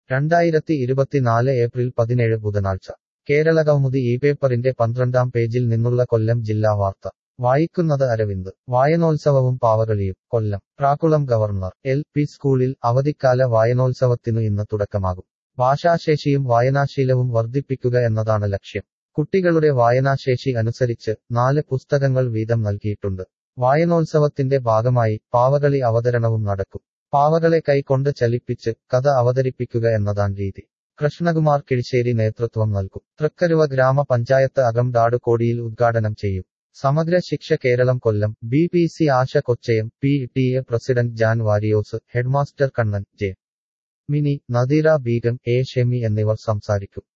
2024 April 17 ബുധനാഴ്ച കേരളകൗമുദി ഈ പേപ്പറിന്റെ 12-ാം പേജിൽ നിന്നുള്ള കൊല്ലം ജില്ലാ വാർത്ത വായിക്കുന്നത് അരവിന്ദ്. വായനോത്സവവും പാവകളിയും. Kollam Prakkulam government LP. സ്കൂളിൽ അവധിക്കാല വായനോത്സവത്തിനു ഇന്ന് തുടക്കമാകും. ഭാഷാശേഷിയും വായനാശീലവും വർദ്ധിപ്പിക്കുക എന്നതാണ് ലക്ഷ്യം. കുട്ടികളുടെ വായനാശേഷി അനുസരിച്ച് 4 പുസ്തകങ്ങൾ വീതം നൽകിയിട്ടുണ്ട്. വായനോത്സവത്തിന്റെ ഭാഗമായി പാവകളി അവതരണവും നടക്കും. പാവകളെ കൈകൊണ്ട് ചലിപ്പിച്ച് കഥ അവതരിപ്പിക്കുക എന്നതാണ് രീതി. കൃഷ്ണകുമാർ കിഴിശ്ശേരി നേതൃത്വം നൽകും. തൃക്കരുവ ഗ്രാമപഞ്ചായത്ത് അകംഡാട് കോടിയിൽ ഉദ്ഘാടനം ചെയ്യും. Samagra Shiksha Keralam Kollam BPC Asha Kochayam PTA president Jan Varios, headmaster Kannan J. Mini, Nadeera Beegum, A Shemi എന്നിവർ സംസാരിക്കും.